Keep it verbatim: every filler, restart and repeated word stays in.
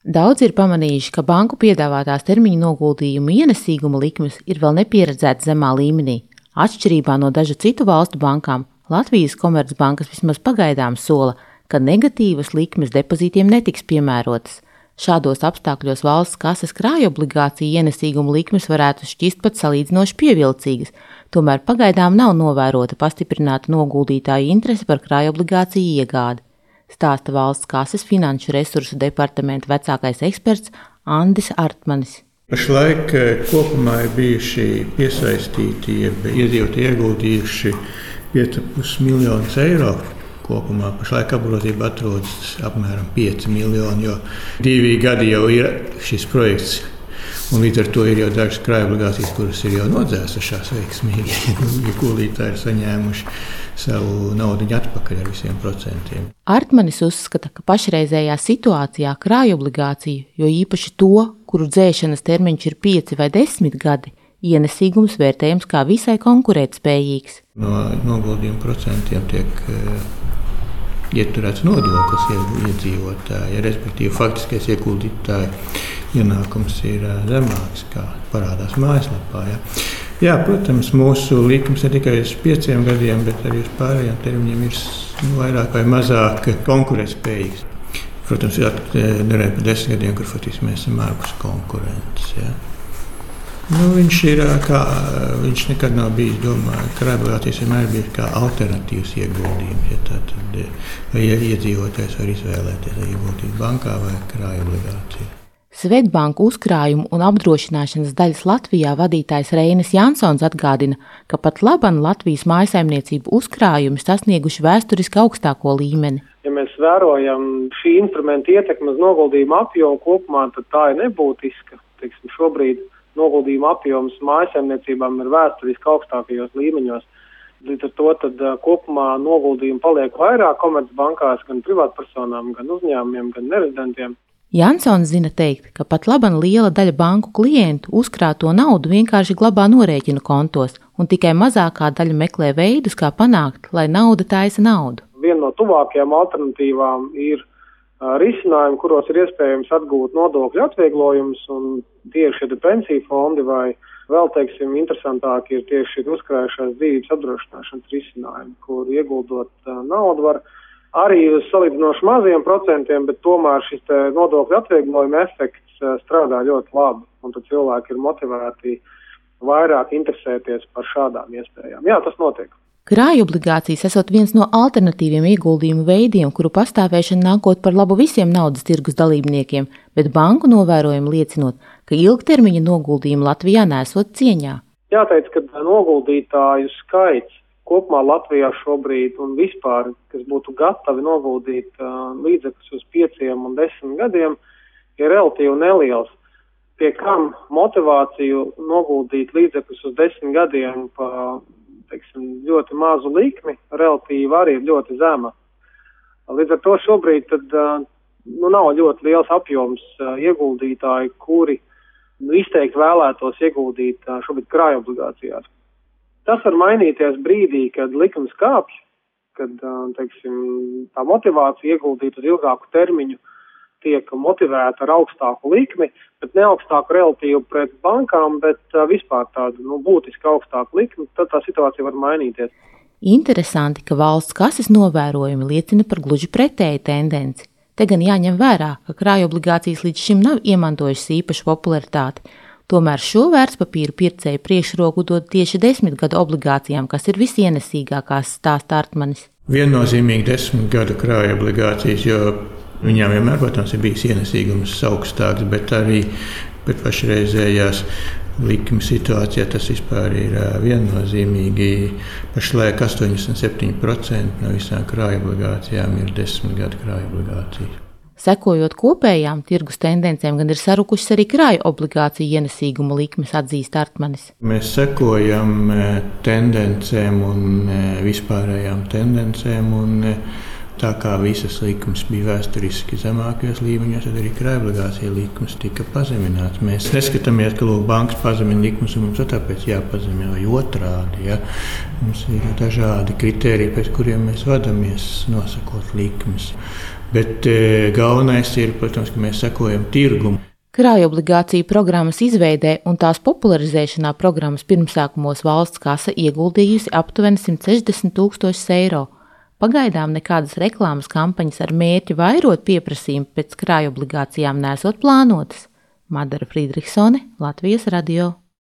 Daudzi ir pamanījuši, ka banku piedāvātās termiņu noguldījumu ienesīguma likmes ir vēl nepieredzētas zemā līmenī. Atšķirībā no dažu citu valstu bankām, Latvijas Komercbankas vismaz pagaidām sola, ka negatīvas likmes depozītiem netiks piemērotas. Šādos apstākļos valsts kases krājobligāciju ienesīguma likmes varētu šķist pat salīdzinoši pievilcīgas, tomēr pagaidām nav novērota pastiprināta noguldītāju interese par krājobligāciju iegādi. Stāsta valsts kases finanšu resursu departamenta vecākais eksperts Andis Artmanis. Pašlaik kopumā ir bijuši piesaistīti, jeb iedzīvotāji ieguldījuši pieci ar pus miljonus eiro. Kopumā pašlaik apgrozībā atrodas apmēram pieci miljoni, jo divi gadi jau ir šis projekts. Un līdz ar to ir jau dažas krājobligācijas, kuras ir jau nodzēsušās veiksmīgi. Ieguldītāji ir saņēmuši savu naudu atpakaļ ar visiem procentiem. Artmanis uzskata, ka pašreizējā situācijā krājobligāciju, jo īpaši to, kuru dzēšanas termiņš ir pieci vai desmit gadi, ienesīgums vērtējams kā visai konkurētspējīgs. No noguldījuma procentiem tiek ieturēts nodoklis iedzīvotāji, respektīvi faktiskais ieguldītāju ienākums ir zemāks, kā parādās mājaslapā. Ja. Jā, protams, mūsu likums ne tikai uz pieciem gadiem, bet arī uz pārējiem termiņiem ir vairāk vai mazāk konkurētspējīgs. Protams, nerunājot par desmit gadiem, kur faktiski mēs esam ārpus konkurences. Ja. Nu, viņš, ir, kā, viņš nekad nav bijis domājis, ka krājobligācijas vienmēr bija kā alternatīvs ieguldījums. Ja tā, tad, vai iedzīvotājs var izvēlēties, vai ieguldīt bankā vai krājobligācijā. Svetbanku uzkrājumu un apdrošināšanas daļas Latvijā vadītājs Reinis Jansons atgādina, ka pat laban Latvijas mājsaimniecību uzkrājumi sasnieguši vēsturiski augstāko līmeni. Ja mēs vērojam šī instrumenta ietekmi uz noguldījumu apjomu kopumā, tad tā ir nebūtiska. Teiksim, šobrīd noguldījuma apjoms mājsaimniecībām ir vēsturiski augstākajos līmeņos. Līdz ar to tad kopumā noguldījumi paliek vairāk komercbankās gan privātpersonām, gan uzņēmumiem, gan nerezidentiem. Jansons zina teikt, ka pat laban liela daļa banku klientu uzkrāto naudu vienkārši glabā norēķinu kontos, un tikai mazākā daļa meklē veidus, kā panākt, lai nauda taisa naudu. Viena no tuvākajām alternatīvām ir uh, risinājumi, kuros ir iespējams atgūt nodokļu atvieglojumus, un tieši šie pensiju fondi vai vēl, teiksim, interesantāki ir tieši uzkrājušās dzīvības apdrošināšanas risinājumi, kur ieguldot uh, naudu var arī uz salīdzinoši maziem procentiem, bet tomēr šis nodokļu atvieglojuma efekts strādā ļoti labi, un tad cilvēki ir motivēti vairāk interesēties par šādām iespējām. Jā, tas notiek. Krājobligācijas esot viens no alternatīviem ieguldījumu veidiem, kuru pastāvēšana nākot par labu visiem naudas tirgus dalībniekiem, bet banku novērojumi liecinot, ka ilgtermiņa noguldījumi Latvijā nesot cieņā. Jāteic, ka noguldītāju skaits kopumā Latvijā šobrīd un vispār, kas būtu gatavi noguldīt uh, līdzekļus uz pieciem un desmit gadiem, ir relatīvi neliels. Pie kam motivāciju noguldīt līdzekļus uz desmit gadiem pa, teiksim, ļoti mazu likmi relatīvi arī ir ļoti zema. Līdz ar to šobrīd tad, uh, nu, nav ļoti liels apjoms uh, ieguldītāji, kuri nu, izteikti vēlētos ieguldīt uh, šobrīd krājobligācijās. Tas var mainīties brīdī, kad likums kāpj, kad teiksim, tā motivācija ieguldīt uz ilgāku termiņu tiek motivēta ar augstāku likmi, bet ne augstāku relatīvu pret bankām, bet vispār tādu nu, būtiski augstāku likmi, tad tā situācija var mainīties. Interesanti, ka valsts kases novērojumi liecina par gluži pretēju tendenci. Te gan jāņem vērā, ka krājobligācijas līdz šim nav iemantojušas īpašu popularitāti. Tomēr šo vērtspapīru pircēju priekšroku dod tieši desmit gadu obligācijām, kas ir visienesīgākās, stāsta Artmanis. Viennozīmīgi desmit gadu krājobligācijas, jo viņām vienmēr, protams, ir bijis ienesīgums augstāks, bet arī bet pašreizējās likuma situācijā tas vispār ir viennozīmīgi. Pašlaik astoņdesmit septiņi procenti no visām krājobligācijām ir desmit gadu krājobligācijas. Sekojot kopējām tirgus tendencēm, gan ir sarukušas arī krāju obligāciju ienesīguma likmes, atzīst Artmanis. Mēs sekojam tendencēm un vispārējām tendencēm, un tā kā visas likmes bija vēsturiski zemākajos līmeņos, tad arī krājobligācija likmes tika pazemināts. Mēs neskatāmies, ka lūk, bankas pazemina likmes, un mums tāpēc jāpazemina vai otrādi. Ja? Mums ir dažādi kritēriji, pēc kuriem mēs vadamies nosakot likmes. Bet galvenais ir, protams, ka mēs sekojam tirgumu. Krājobligāciju programmas izveidē un tās popularizēšanā programmas pirmsākumos valsts kase ieguldījusi aptuveni simt sešdesmit tūkstošus eiro. Pagaidām nekādas reklāmas kampaņas ar mērķi vairot pieprasījumu pēc krājobligācijām nesot plānotas. Madara Friedrichsone, Latvijas radio.